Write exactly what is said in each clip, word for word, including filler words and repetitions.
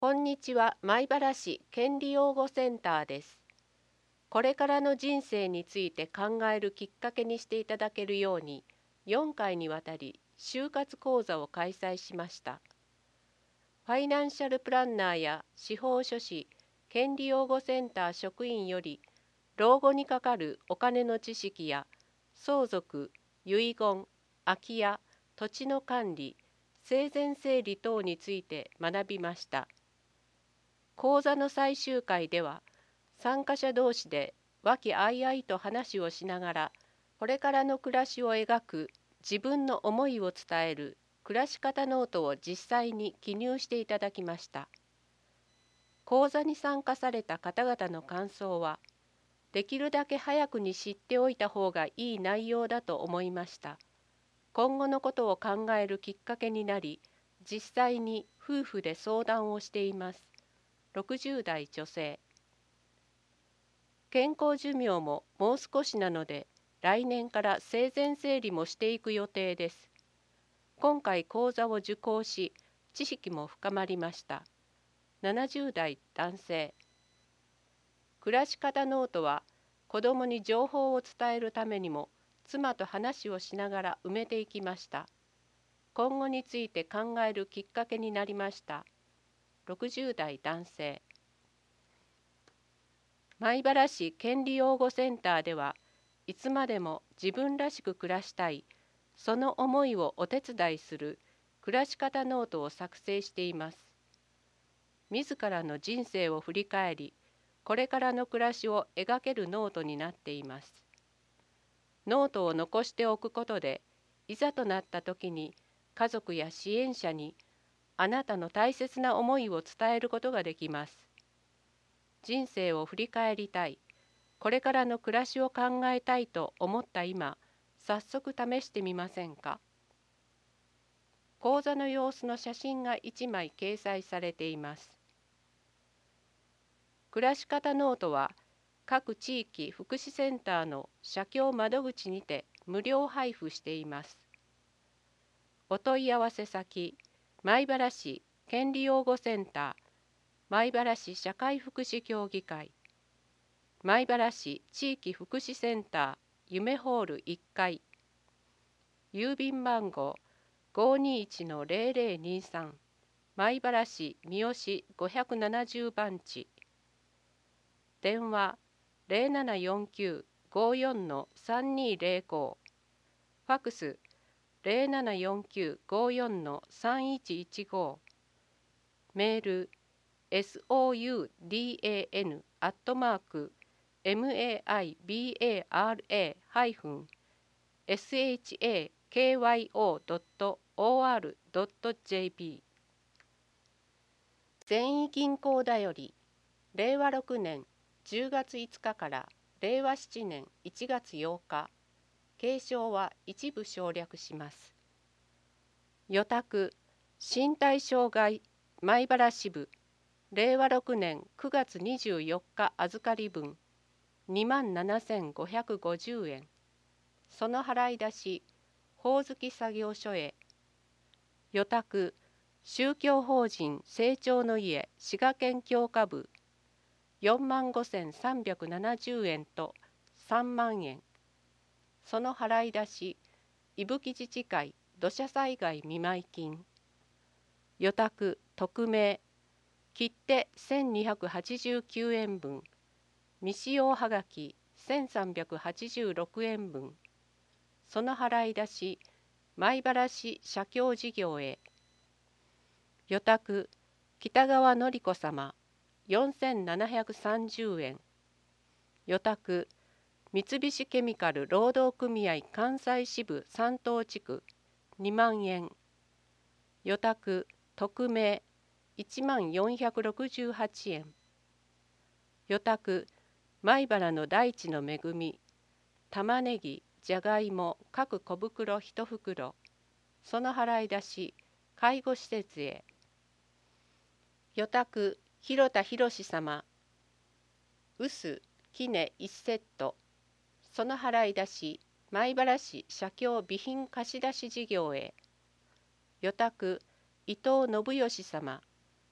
こんにちは、米原市権利擁護センターです。これからの人生について考えるきっかけにしていただけるように、よんかいにわたり就活講座を開催しました。ファイナンシャルプランナーや司法書士、権利擁護センター職員より、老後にかかるお金の知識や、相続、遺言、空き家、土地の管理、生前整理等について学びました。講座の最終回では、参加者同士で和気あいあいと話をしながら、これからの暮らしを描く自分の思いを伝える暮らし方ノートを実際に記入していただきました。講座に参加された方々の感想は、できるだけ早くに知っておいた方がいい内容だと思いました。今後のことを考えるきっかけになり、実際に夫婦で相談をしています。ろくじゅうだい女性。健康寿命ももう少しなので、来年から生前整理もしていく予定です。今回講座を受講し、知識も深まりました。ななじゅうだい男性。暮らし方ノートは、子どもに情報を伝えるためにも、妻と話をしながら埋めていきました。今後について考えるきっかけになりました。ろくじゅうだい男性。米原市権利擁護センターではいつまでも自分らしく暮らしたい、その思いをお手伝いする暮らし方ノートを作成しています。自らの人生を振り返り、これからの暮らしを描けるノートになっています。ノートを残しておくことで、いざとなった時に家族や支援者にあなたの大切な思いを伝えることができます。人生を振り返りたい、これからの暮らしを考えたいと思った今、早速試してみませんか。講座の様子の写真がいちまい掲載されています。暮らし方ノートは、各地域福祉センターの社協窓口にて無料配布しています。お問い合わせ先、米原市権利擁護センター、米原市社会福祉協議会、米原市地域福祉センター夢ホールいっかい、郵便番号 ごーにーいちのゼロゼロにーさん、米原市三好ごひゃくななじゅう番地、電話 ゼロななよんきゅう ごーよんのさんにーゼロご、ファクス ゼロななよんきゅう ごーよんのさんいちいちご、メール エスオーユーディーエーエヌ アットマーク メイバラ シャキョドット オーアール ドット ジェーピー 善意銀行だよりれいわろくねんじゅうがついつかかられいわしちねんいちがつようか、継承は一部省略します。予託身体障害米原支部れいわろくねんくがつにじゅうよっか預かり分にまんななせんごひゃくごじゅうえん、その払い出しほおずき作業所へ。予託宗教法人成長の家滋賀県教科部よんまんごせんさんびゃくななじゅうえんとさんまんえん、その払い出し伊吹自治会土砂災害見舞金。予託匿名切手せんにひゃくはちじゅうきゅうえん分、未使用はがきせんさんびゃくはちじゅうろくえん分、その払い出し米原市社協事業へ。予託北川典子様よんせんななひゃくさんじゅうえん。予託三菱ケミカル労働組合関西支部山東地区にまんえん。予託匿名いちまんよんひゃくろくじゅうはちえん。予託米原の大地の恵み玉ねぎじゃがいも各小袋いち袋、その払い出し介護施設へ。予託広田博様臼杵いちセット、その払い出し米原市社協備品貸出事業へ。予託伊藤信義様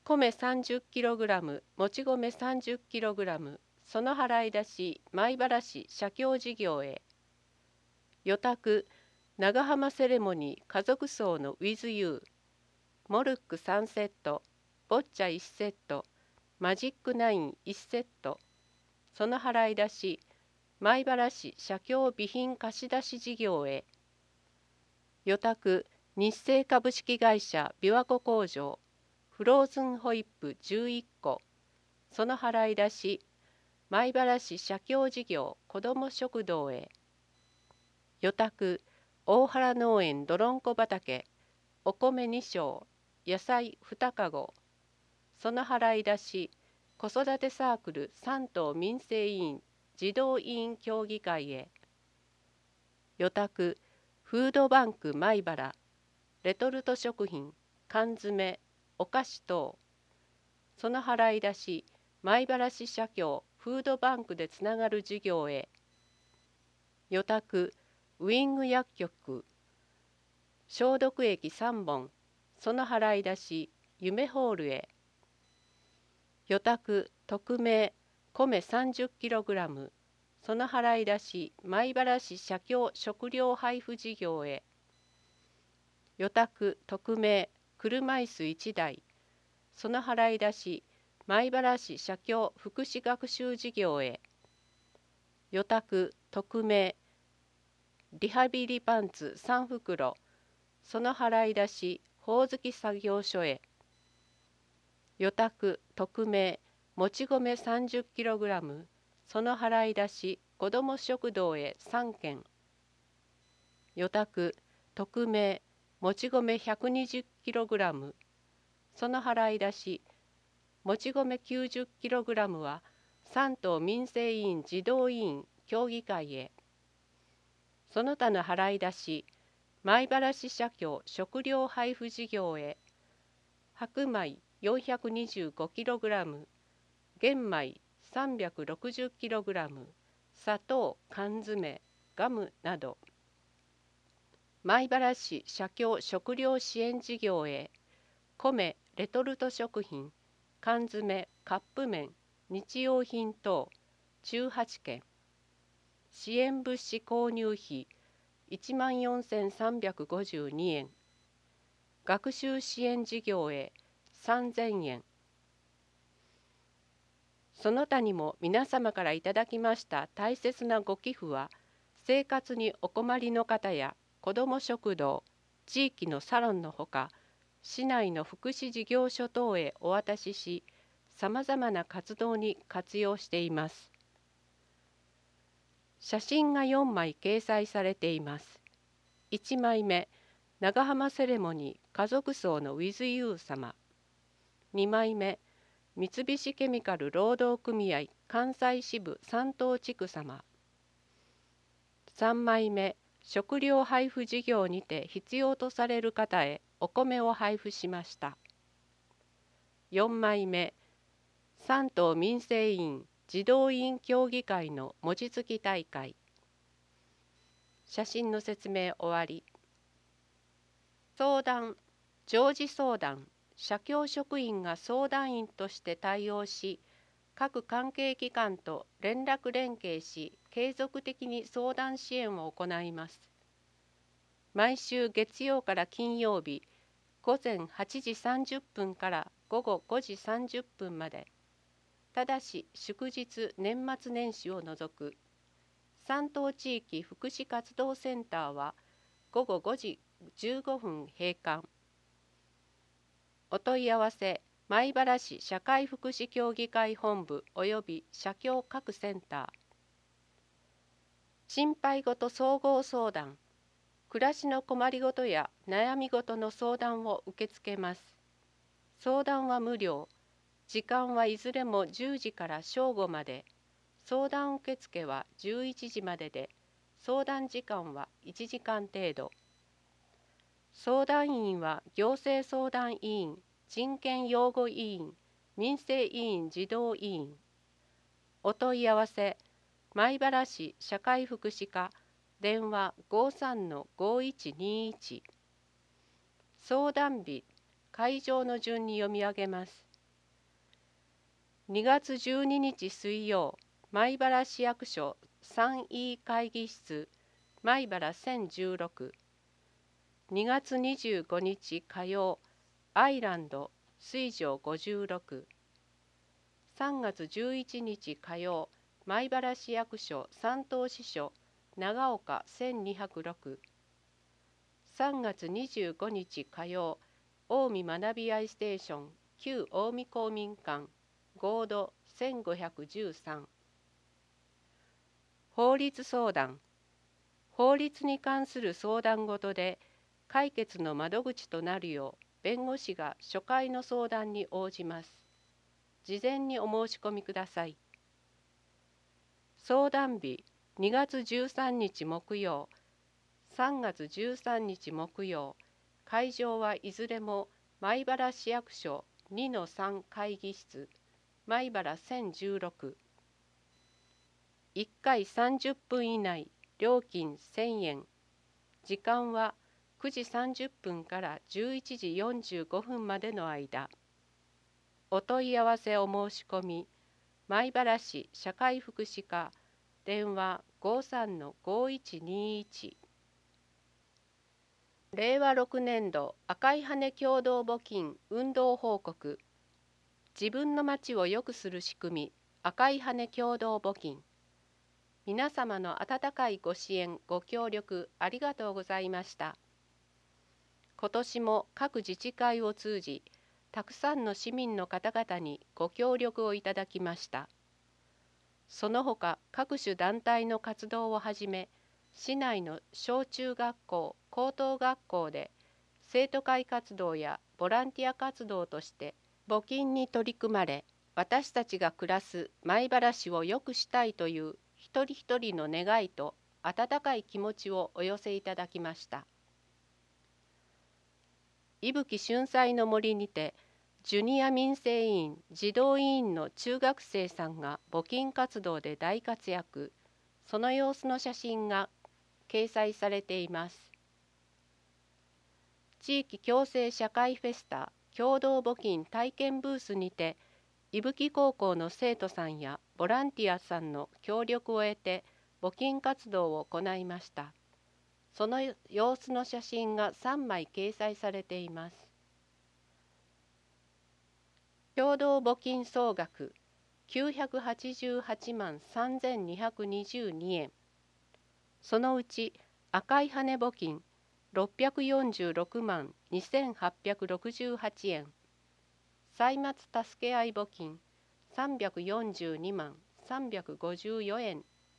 米 さんじゅっキログラム、もち米 さんじゅっキログラム、その払い出し、米原市社協事業へ。予託、長浜セレモニー家族葬の ウィズユー、モルックさんセット、ボッチャいちセット、マジックナインいちセット、その払い出し、米原市社協備品貸出事業へ。予託、日清株式会社琵琶湖工場、フローズンホイップじゅういっこ、その払い出し、米原市社協事業子ども食堂へ。予託、大原農園どろんこ畑、お米に升、野菜にかご、その払い出し、子育てサークル三島民生委員児童委員協議会へ。予託、フードバンク米原、レトルト食品、缶詰、お菓子等、その払い出し、米原市社協フードバンクでつながる事業へ。予託、ウィング薬局、消毒液さんぼん、その払い出し、夢ホールへ。予託、匿名、米 さんじゅっキログラム、その払い出し、米原市社協食料配布事業へ。予託、匿名、車椅子いちだい、その払い出し、米原市社協福祉学習事業へ。予託、匿名、リハビリパンツさんふくろ、その払い出し、ほおずき作業所へ。予託、匿名、もち米 さんじゅっキログラム、その払い出し、子ども食堂へさんけん。予託、匿名、もち米 ひゃくにじゅっキログラム、その払い出し、もち米 きゅうじゅっキログラム は三島民生委員児童委員協議会へ。その他の払い出し、米原市社協食料配布事業へ。白米 よんひゃくにじゅうごキログラム、玄米 さんびゃくろくじゅっキログラム、砂糖、缶詰、ガムなど。米原市社協食料支援事業へ。米、レトルト食品、缶詰、カップ麺、日用品等じゅうはちけん。支援物資購入費いちまんよんせんさんびゃくごじゅうにえん。学習支援事業へさんぜんえん。その他にも皆様からいただきました大切なご寄付は、生活にお困りの方や子ども食堂、地域のサロンのほか、市内の福祉事業所等へお渡しし、さまざまな活動に活用しています。写真がよんまい掲載されています。いちまいめ、長浜セレモニー家族葬の ウィズユー 様。にまいめ、三菱ケミカル労働組合関西支部三島地区様。さんまいめ、食料配布事業にて必要とされる方へお米を配布しました。よんまいめ、三島民生委員児童委員協議会の文字付き大会。写真の説明終わり。相談、常時相談、社協職員が相談員として対応し、各関係機関と連絡連携し、継続的に相談支援を行います。毎週月曜から金曜日、午前はちじさんじゅっぷんから午後ごじさんじゅっぷんまで、ただし祝日年末年始を除く。三島地域福祉活動センターは午後ごじじゅうごふん閉館。お問い合わせ、米原市社会福祉協議会本部および社協各センター。心配事総合相談、暮らしの困りごとや悩み事の相談を受け付けます。相談は無料。時間はいずれもじゅうじから正午まで。相談受付はじゅういちじまでで、相談時間はいちじかん程度。相談員は行政相談委員、人権擁護委員、民生委員児童委員。お問い合わせ、米原市社会福祉課、電話 ごーさんのごーいちにーいち。相談日、会場の順に読み上げます。 にがつじゅうににち水曜、米原市役所 スリーイー 会議室、米原せんじゅうろく。にがつにじゅうごにち火曜、アイランド水上ごじゅうろく。さんがつじゅういちにち火曜、米原市役所三等支所長岡せんにひゃくろく。さんがつにじゅうごにち火曜、近江学び合いステーション旧近江公民館合土せんごひゃくじゅうさん。法律相談。法律に関する相談事で解決の窓口となるよう弁護士が初回の相談に応じます。事前にお申し込みください。相談日にがつじゅうさんにち木曜、さんがつじゅうさんにち木曜、会場はいずれも米原市役所 にのさん 会議室、米原せんじゅうろく。いっかいさんじゅっぷん以内、料金せんえん。時間はくじさんじゅっぷんからじゅういちじよんじゅうごふんまでの間。お問い合わせお申し込み、米原市社会福祉課、電話 ごじゅうさんのごいちにいち。れいわろくねんど赤い羽共同募金運動報告。自分の町を良くする仕組み、赤い羽共同募金。皆様の温かいご支援、ご協力ありがとうございました。今年も各自治会を通じ、たくさんの市民の方々にご協力をいただきました。その他各種団体の活動をはじめ、市内の小中学校、高等学校で生徒会活動やボランティア活動として募金に取り組まれ、私たちが暮らす米原市を良くしたいという一人一人の願いと温かい気持ちをお寄せいただきました。伊吹春菜の森にてジュニア民生委員児童委員の中学生さんが募金活動で大活躍、その様子の写真が掲載されています。地域共生社会フェスタ共同募金体験ブースにて伊吹高校の生徒さんやボランティアさんの協力を得て募金活動を行いました。その様子の写真がさんまい掲載されています。共同募金総額きゅうひゃくはちじゅうはちまんさんぜんにひゃくにじゅうにえん。そのうち赤い羽募金ろっぴゃくよんじゅうろくまんにせんはっぴゃくろくじゅうはちえん。歳末助け合い募金さんびゃくよんじゅうにまんさんびゃくごじゅうよえん。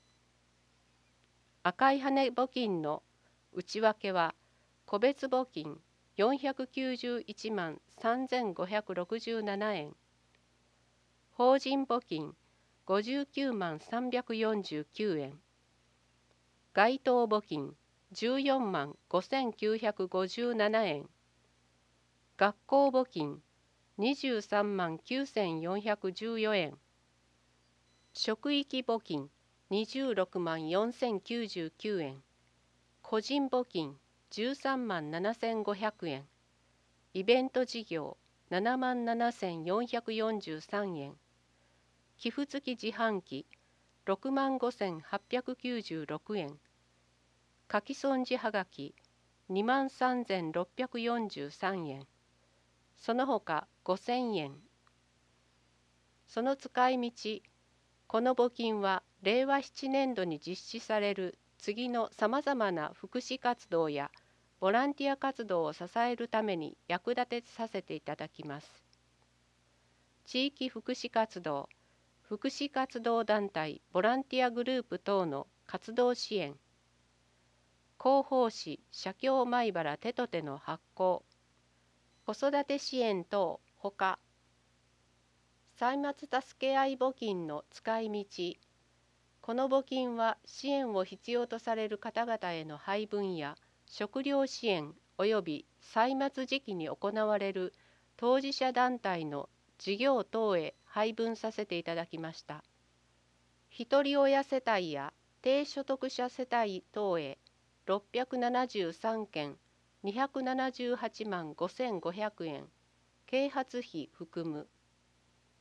赤い羽募金の内訳は個別募金よんひゃくきゅうじゅういちまんさんぜんごひゃくろくじゅうななえん、法人募金ごじゅうきゅうまんさんびゃくよんじゅうきゅうえん、街頭募金じゅうよんまんごせんきゅうひゃくごじゅうななえん、学校募金にじゅうさんまんきゅうせんよんひゃくじゅうよえん、職域募金にじゅうろくまんよんせんきゅうじゅうきゅうえん、個人募金じゅうさんまんななせんごひゃくえん、イベント事業ななまんななせんよんひゃくよんじゅうさんえん、寄付付き自販機ろくまんごせんはっぴゃくきゅうじゅうろくえん、書き損じはがきにまんさんぜんろっぴゃくよんじゅうさんえん、その他ごせんえん。その使い道、この募金はれいわななねんどに実施される次のさまざまな福祉活動やボランティア活動を支えるために役立てさせていただきます。地域福祉活動、福祉活動団体、ボランティアグループ等の活動支援、広報誌社協米原手と手の発行、子育て支援等ほか、歳末助け合い募金の使い道、この募金は支援を必要とされる方々への配分や食料支援及び歳末時期に行われる当事者団体の事業等へ配分させていただきました。ひとり親世帯や低所得者世帯等へろっぴゃくななじゅうさんけんにひゃくななじゅうはちまんごせんごひゃくえん、啓発費含む。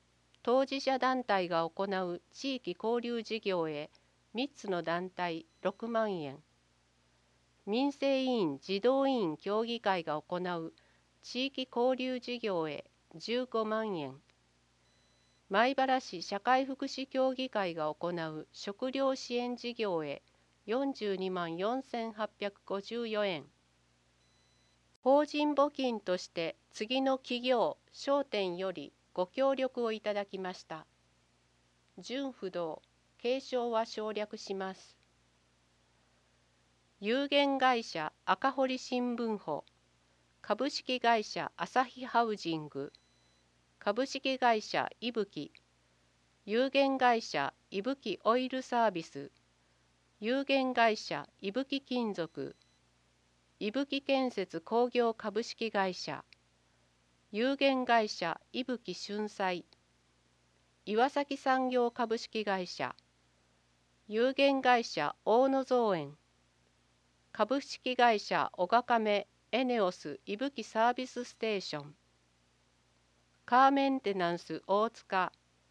当事者団体が行う地域交流事業へみっつの団体ろくまんえん。民生委員児童委員協議会が行う地域交流事業へじゅうごまんえん。米原市社会福祉協議会が行う食料支援事業へよんじゅうにまんよんせんはっぴゃくごじゅうよえん。法人募金として次の企業・商店よりご協力をいただきました。純不動、継承は省略します。有限会社赤堀新聞保、株式会社朝日ハウジング、株式会社いぶき、有限会社いぶきオイルサービス、有限会社いぶき金属、いぶき建設工業株式会社、有限会社いぶき春菜、岩崎産業株式会社、有限会社大野造園、株式会社小賀亀エネオスいぶきサービスステーション、カーメンテナンス大塚、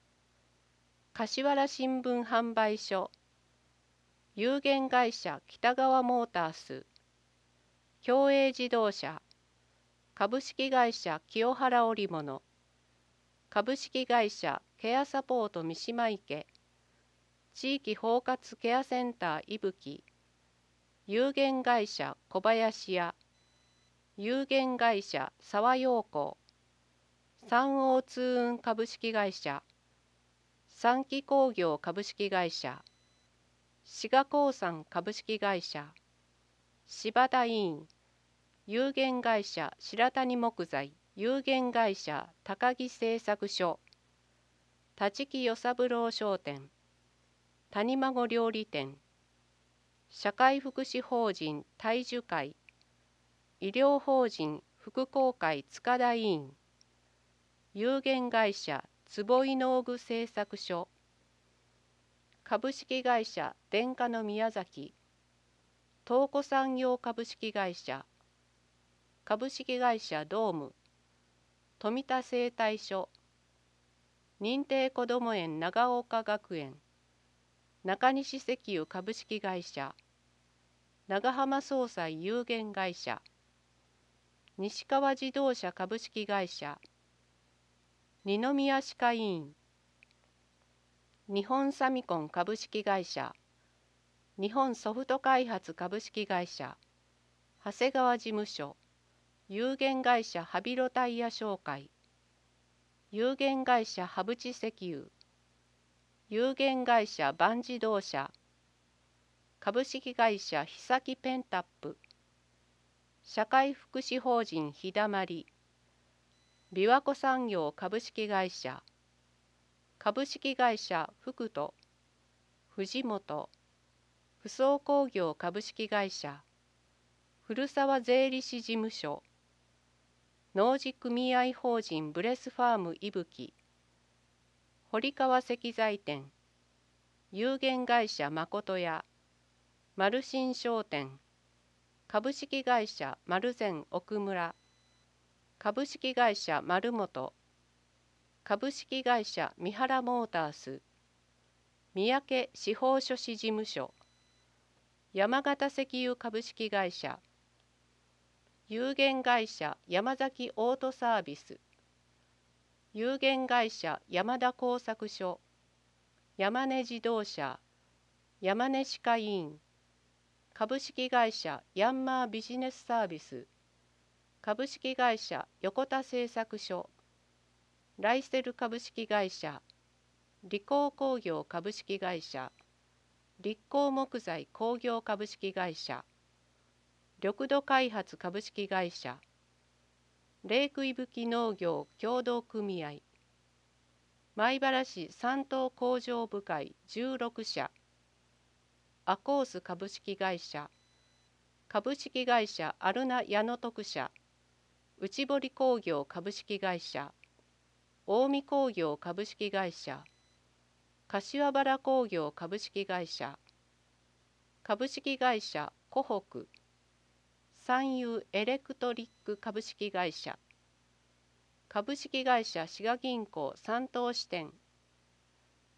柏新聞販売所、有限会社北川モータース、共栄自動車、株式会社清原織物、株式会社ケアサポート三島池、地域包括ケアセンターいぶき、有限会社小林屋、有限会社沢陽光、三王通運株式会社、三木工業株式会社、滋賀興産株式会社、柴田委員、有限会社白谷木材、有限会社高木製作所、立木与三郎商店、谷孫料理店、社会福祉法人大樹会、医療法人福興会塚田委員、有限会社坪井農具製作所、株式会社電化の宮崎、東湖産業株式会社、株式会社ドーム、富田製帯所、認定こども園長岡学園、中西石油株式会社、長浜総裁有限会社、西川自動車株式会社、二宮歯科医院、日本サミコン株式会社、日本ソフト開発株式会社、長谷川事務所、有限会社ハビロタイヤ商会、有限会社羽淵石油、有限会社バン自動車、株式会社ひさきペンタップ、社会福祉法人ひだまり、琵琶湖産業株式会社、株式会社福都、藤本、不装工業株式会社、古沢税理士事務所、農事組合法人ブレスファームいぶき、堀川石材店、有限会社誠屋、マルシン商店、株式会社丸善奥村、株式会社丸本、株式会社三原モータース、三宅司法書士事務所、山形石油株式会社、有限会社山崎オートサービス、有限会社山田工作所、山根自動車、山根歯科医院、株式会社ヤンマービジネスサービス、株式会社横田製作所、ライセル株式会社、理工工業株式会社、立工木材工業株式会社、緑土開発株式会社、レイク伊吹農業協同組合、米原市三等工場部会じゅうろくしゃ、アコース株式会社、株式会社アルナ矢野特社、内堀工業株式会社、近江工業株式会社、柏原工業株式会社、株式会社湖北、三遊エレクトリック株式会社、株式会社滋賀銀行三等支店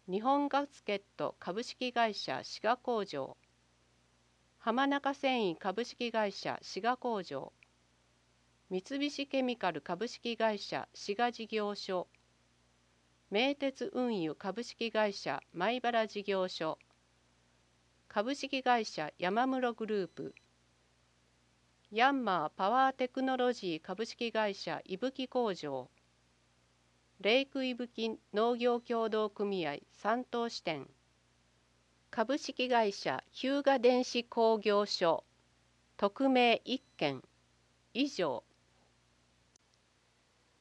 日本ガスケット株式会社滋賀工場、浜中繊維株式会社滋賀工場、三菱ケミカル株式会社滋賀事業所、名鉄運輸株式会社米原事業所、株式会社山室グループ、ヤンマーパワーテクノロジー株式会社伊吹工場、レイク伊吹農業協同組合三島支店、株式会社日向電子工業所、特命一件以上。